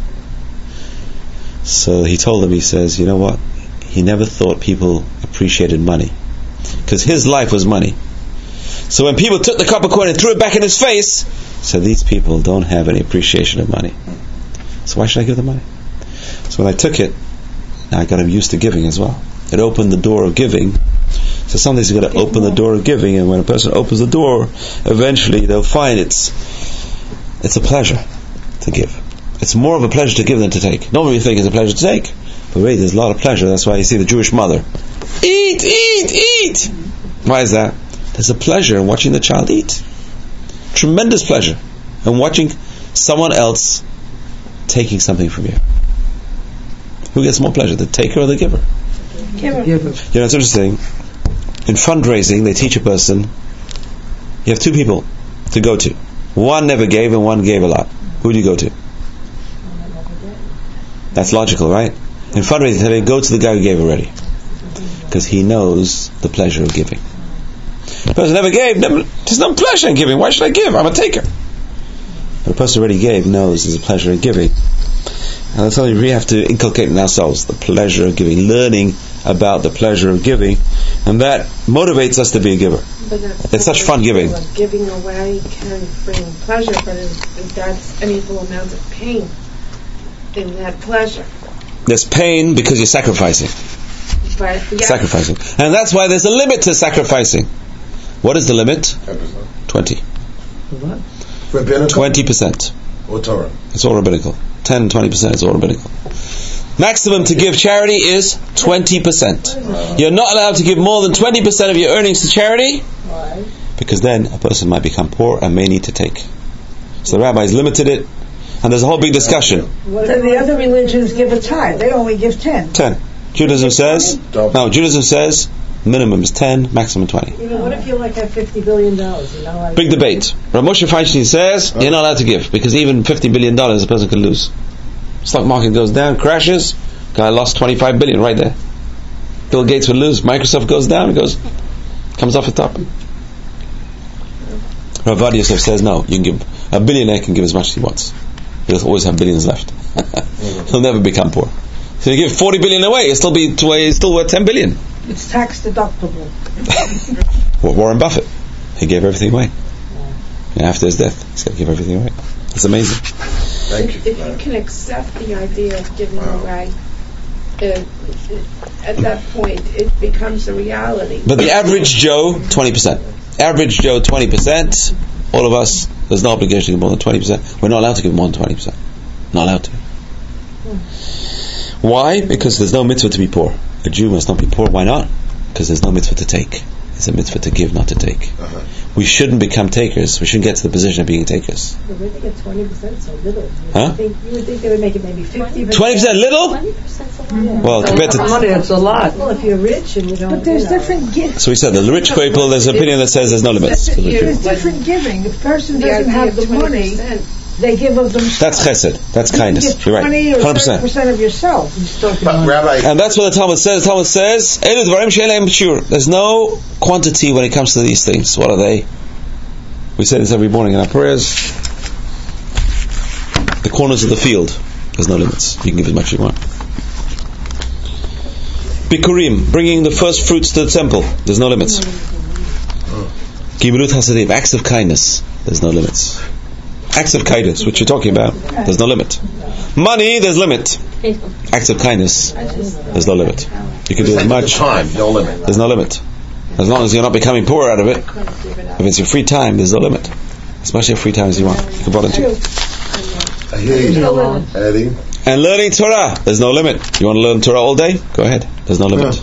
So he told them, he says, you know what? He never thought people appreciated money. Because his life was money. So when people took the copper coin and threw it back in his face, so these people don't have any appreciation of money. So why should I give them money? So when I took it, now I got him used to giving as well. It opened the door of giving. So sometimes you've got to open the door of giving, and when a person opens the door, eventually they'll find it's a pleasure to give. It's more of a pleasure to give than to take. Normally you think it's a pleasure to take, but really there's a lot of pleasure. That's why you see the Jewish mother, eat, eat, eat. Why is that? There's a pleasure in watching the child eat. Tremendous pleasure in watching someone else taking something from you. Who gets more pleasure, the taker or the giver? Giver. You know, it's interesting. In fundraising, they teach a person, you have 2 people to go to. One never gave and one gave a lot. Who do you go to? That's logical, right? In fundraising, they go to the guy who gave already. Because he knows the pleasure of giving. The person never gave, there's no pleasure in giving. Why should I give? I'm a taker. But the person who already gave knows there's a pleasure in giving. And that's something we have to inculcate in ourselves, the pleasure of giving, learning about the pleasure of giving, and that motivates us to be a giver. It's such fun giving. Giving away can bring pleasure, but that's an equal amount of pain in that pleasure. There's pain because you're sacrificing. But, yeah. Sacrificing. And that's why there's a limit to sacrificing. What is the limit? 10%. 20. What? Rabbinical? 20%. Or Torah? It's all rabbinical. 10-20% is all rabbinical. Maximum to give charity is 20%. You're not allowed to give more than 20% of your earnings to charity. Why? Because then a person might become poor and may need to take. So the rabbis limited it, and there's a whole big discussion. Then the other religions give a tithe. They only give 10. 10. Judaism says, minimum is 10, maximum 20. What if you have $50 billion? Big debate. Rav Moshe Feinstein says you're not allowed to give, because even $50 billion a person could lose. Stock market goes down, crashes, guy lost $25 billion right there. Bill Gates would lose. Microsoft goes down, comes off the top. Rav Adi Yosef says no, you can give, a billionaire can give as much as he wants. He'll always have billions left. He'll never become poor. So you give 40 billion away, it's still worth 10 billion. It's tax deductible. Warren Buffett, he gave everything away. After his death, he's got to give everything away. It's amazing. If you can accept the idea of giving away, at that point it becomes a reality. But the average Joe, 20%. Average Joe, 20%. All of us, there's no obligation to give more than 20%. We're not allowed to give more than 20%. Not allowed to. Why? Because there's no mitzvah to be poor. A Jew must not be poor. Why not? Because there's no mitzvah to take. It's a mitzvah to give, not to take. We shouldn't become takers. We shouldn't get to the position of being takers. But we think it's 20% so little. Huh? You would think they would make it maybe 50%. 20% little? 20%'s a lot. Well, compared to... money, that's a lot. Well, if you're rich and you don't... But there's different gifts. So we said, the rich people, there's an opinion that says there's no limits. There's different giving. If a person doesn't have the money, they give of themselves. That's chesed. That's kindness. You're right. 20 or 100%. 30% of yourself. But Rabbi, And that's what the Talmud says. The Talmud says, there's no quantity when it comes to these things. What are they? We say this every morning in our prayers. The corners of the field, there's no limits. You can give as much as you want. Bikurim, bringing the first fruits to the temple, there's no limits. Gimilut hasadim, acts of kindness, there's no limits. Acts of kindness, which you're talking about, there's no limit. Money, there's limit. Acts of kindness, there's no limit. You can do as much. time, no limit. There's no limit. As long as you're not becoming poor out of it. If it's your free time, there's no limit. As much of your free time as you want. You can volunteer. I hear you, Eddie. And learning Torah, there's no limit. You want to learn Torah all day? Go ahead. There's no limit.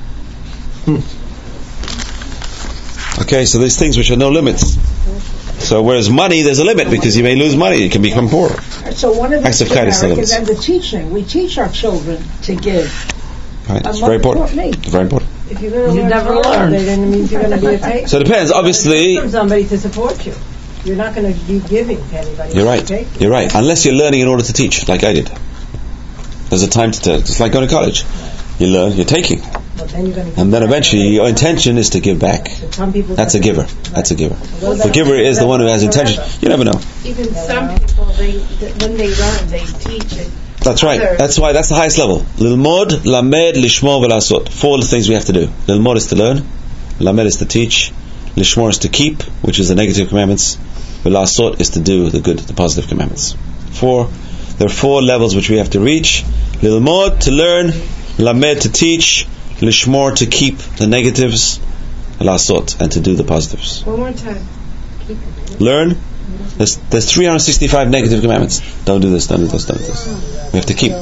Okay, so there's things which are no limits. So whereas money, there's a limit because you may lose money. You can become poor. So one of the Acts of kindness, is the teaching. We teach our children to give. Right, it's very important. It's very important. If you're going to never learn, then it means you're going to be a taker. So it depends. Obviously, from somebody to support you. You're not going to be giving to anybody. You're right. You're right. Unless you're learning in order to teach, like I did. There's a time to it's like going to college. You learn, you're taking. And then eventually your intention is to give back. That's a giver. That's a giver. The giver is the one who has intention. You never know. Even some people, when they learn, they teach it. That's right. That's why that's the highest level. Lilmod, lamed, lishmor, velasot. 4 things we have to do. Lilmod is to learn. Lamed is to teach. Lishmor is to keep, which is the negative commandments. Velasot is to do the good, the positive commandments. There are 4 levels which we have to reach. Lilmod, to learn. Lamed, to teach. Lishmor, to keep the negatives. Velasot, and to do the positives. One more time. Learn. There's 365 negative commandments. Don't do this, don't do this, don't do this. We have to keep.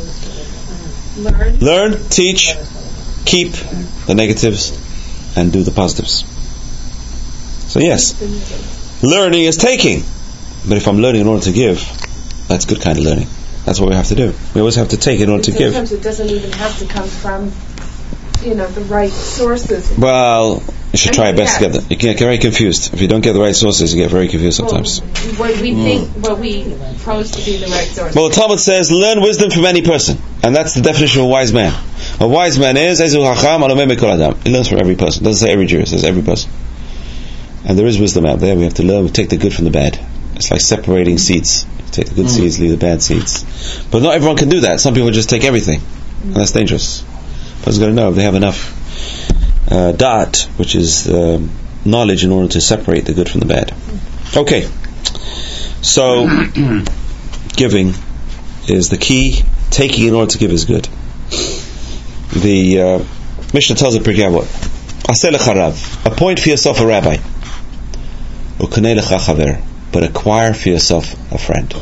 Learn, teach, keep the negatives, and do the positives. So yes, learning is taking. But if I'm learning in order to give, that's good kind of learning. That's what we have to do. We always have to take in order to give. Sometimes it doesn't even have to come from, the right sources. Well, you should try your best to get them. You can get very confused. If you don't get the right sources, you get very confused sometimes. What we think, what we pose to be the right source. Well, the Talmud says, learn wisdom from any person. And that's the definition of a wise man. A wise man is, he learns from every person. It doesn't say every Jew, it says every person. And there is wisdom out there. We have to learn, we take the good from the bad. It's like separating seeds. You take the good seeds, leave the bad seeds. But not everyone can do that. Some people just take everything. And that's dangerous. A person's got to know if they have enough da'at, which is knowledge in order to separate the good from the bad. Okay. So, giving is the key. Taking in order to give is good. The Mishnah tells it pretty well. Aseh lecha rav. Appoint for yourself a rabbi. Ukanei lecha chaver. But acquire for yourself a friend.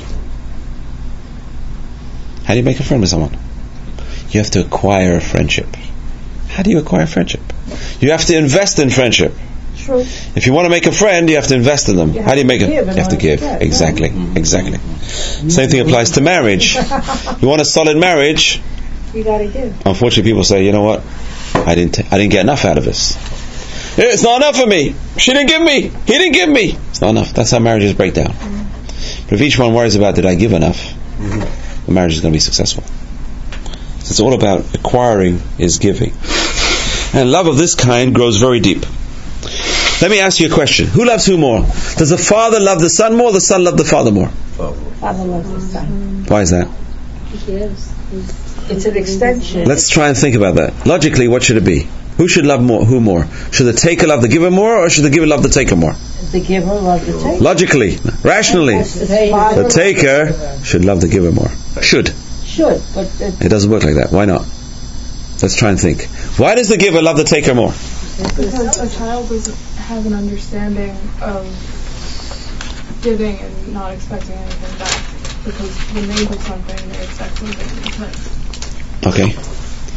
How do you make a friend with someone? You have to acquire a friendship. How do you acquire friendship? You have to invest in friendship. True. If you want to make a friend, you have to invest in them. How do you make it? You have to give. Exactly. Exactly. Same thing applies to marriage. You want a solid marriage? You got to give. Unfortunately, people say, you know what? I didn't get enough out of this. It's not enough for me. She didn't give me. He didn't give me. It's not enough. That's how marriages break down. But if each one worries about, did I give enough? The marriage is going to be successful. So it's all about acquiring is giving. And love of this kind grows very deep. Let me ask you a question. Who loves who more? Does the father love the son more or the son love the father more? Father loves the son. Why is that? He gives. It's an extension. Let's try and think about that. Logically, what should it be? Who should love who more? Should the taker love the giver more, or should the giver love the taker more? The giver loves the taker. Logically, rationally, the taker should love the giver more. Should, but it doesn't work like that. Why not? Let's try and think. Why does the giver love the taker more? Because a child doesn't have an understanding of giving and not expecting anything back. Because when they do something, they expect something in return. Okay.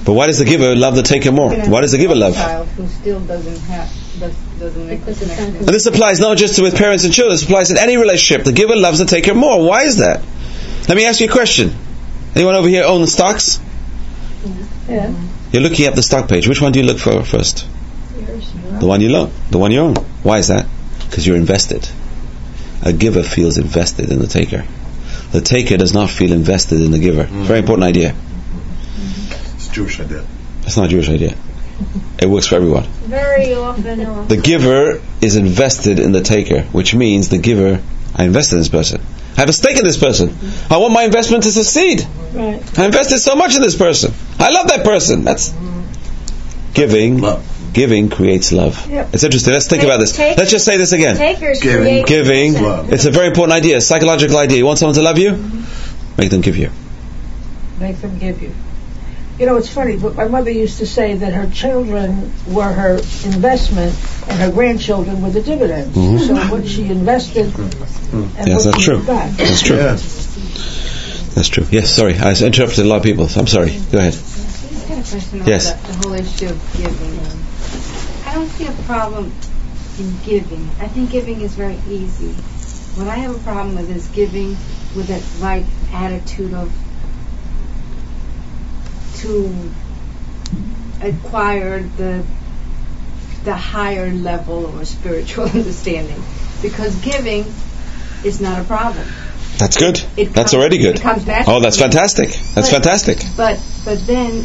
But why does the giver love the taker more? Why does the giver love? Child who still doesn't make this connection. And this applies not just with parents and children, this applies in any relationship. The giver loves the taker more. Why is that? Let me ask you a question. Anyone over here own stocks? Yeah. You're looking at the stock page. Which one do you look for first? The one you own. The one you own. Why is that? Because you're invested. A giver feels invested in the taker. The taker does not feel invested in the giver. Very important idea. It's a Jewish idea. It's not a Jewish idea. It works for everyone. Very often. The giver is invested in the taker, which means the giver, I invested in this person. I have a stake in this person. I want my investment to succeed. Right. I invested so much in this person. I love that person. That's giving. Love. Giving creates love. Yep. It's interesting. Let's think about this. Let's just say this again. Takers Giving. create Giving. Love. It's a very important idea. A psychological idea. You want someone to love you? Make them give you. Make them give you. You know, it's funny, but my mother used to say that her children were her investment and her grandchildren were the dividends. So what she invested and Yes, what that's she true. got. That's true. Yeah. That's true. Yes, sorry. I interrupted a lot of people. So I'm sorry. Go ahead. I've got a question on Yes. the whole issue of giving. I don't see a problem in giving. I think giving is very easy. What I have a problem with is giving with that right attitude of to acquire the higher level or spiritual understanding. Because giving is not a problem. That's good. It That's comes- already good. it comes naturally. Oh, that's fantastic. That's But- fantastic. But then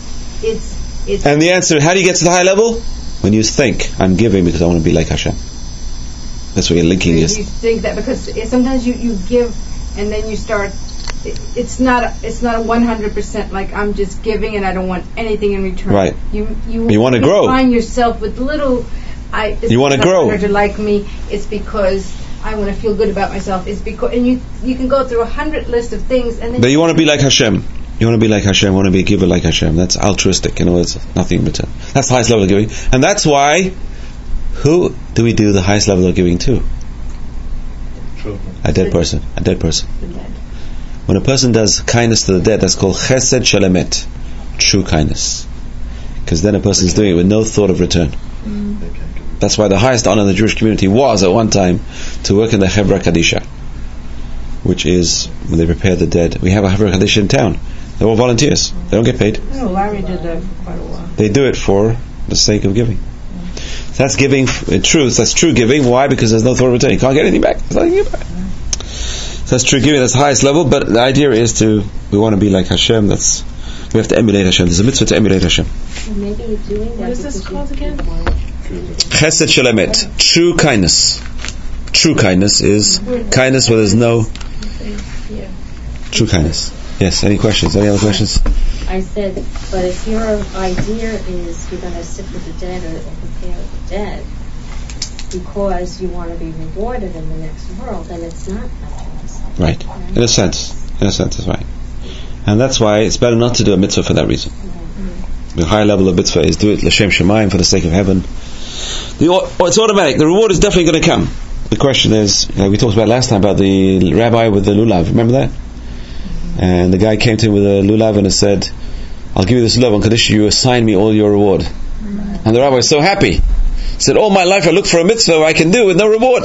it's And the answer, how do you get to the high level? When you think, I'm giving because I want to be like Hashem. That's what you're linking you is. think that because sometimes you give and then you start. It's not a 100% like I'm just giving and I don't want anything in return. Right. You wanna grow. Find yourself with little. You wanna grow. To like me, it's because I want to feel good about myself. It's because and you can go through 100 lists of things and then. But you want to be like Hashem. You want to be like Hashem. You want to be a giver like Hashem. That's altruistic. In other words, nothing in return. That's the highest level of giving. And that's why, who do we do the highest level of giving to? Children. A dead person. A dead person. When a person does kindness to the dead, that's called chesed shelemet, true kindness. Because then a person is doing it with no thought of return. That's why the highest honor in the Jewish community was at one time to work in the Hebra Kadisha, which is when they prepare the dead. We have a Hebra Kadisha in town. They're all volunteers. They don't get paid. Oh, Larry did that for quite a while. They do it for the sake of giving. So that's giving in truth. That's true giving. Why? Because there's no thought of return. You can't get anything back. There's nothing to give back. So that's true giving. That's the highest level. But the idea is we want to be like Hashem. We have to emulate Hashem. There's a mitzvah to emulate Hashem. Maybe you're doing that. What is this called again? Chesed shelemet, true kindness. True kindness is kindness where there's no true kindness. Yes. Any questions? Any other questions? I said, but if your idea is you're going to sit with the dead or prepare with the dead because you want to be rewarded in the next world, then it's not altruism. Right. In a sense, that's right. And that's why it's better not to do a mitzvah for that reason. The higher level of mitzvah is do it l'shem shemayim, for the sake of heaven. It's automatic. The reward is definitely going to come. The question is, we talked about last time about the rabbi with the lulav. Remember that? And the guy came to him with a lulav and said, I'll give you this lulav on condition you assign me all your reward. And the rabbi was so happy. He said, all my life I look for a mitzvah I can do with no reward.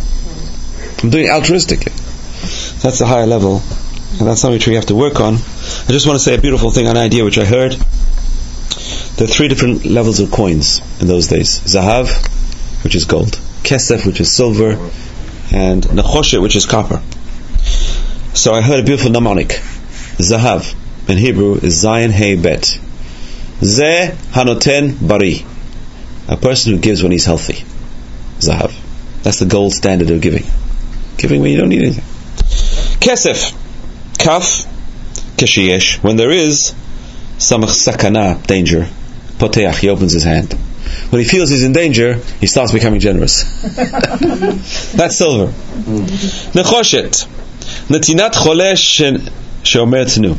I'm doing it altruistically. That's the higher level. And that's something which we have to work on. I just want to say a beautiful thing, an idea which I heard. There are 3 different levels of coins in those days. Zahav, which is gold. Kesef, which is silver. And Nechoshet, which is copper. So I heard a beautiful mnemonic. Zahav, in Hebrew, is Zayin Hey Bet. Zeh Hanoten Bari. A person who gives when he's healthy. Zahav. That's the gold standard of giving. Giving when you don't need anything. Kesef. Kaf. Keshiyesh. When there is samach sakana, danger. Poteach, he opens his hand. When he feels he's in danger, he starts becoming generous. That's silver. Nechoshet. Natinat cholesh sheomer tenu.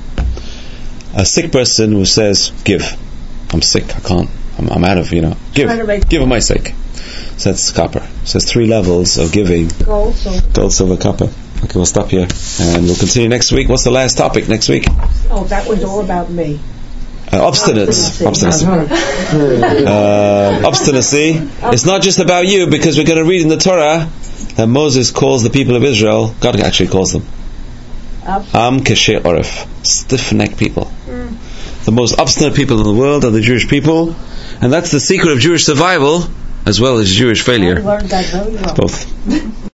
A sick person who says, give. I'm sick, I can't. I'm out of, give. Give for my sake. So that's copper. So there's 3 levels of giving. Gold, silver, copper. Okay, we'll stop here. And we'll continue next week. What's the last topic next week? Oh, that was all about me. Obstinacy. Obstinacy. It's not just about you, because we're going to read in the Torah that Moses calls the people of Israel, God actually calls them Am Keshei Oref, stiff-necked people. The most obstinate people in the world are the Jewish people, and that's the secret of Jewish survival as well as Jewish failure. I learned that very well. Both.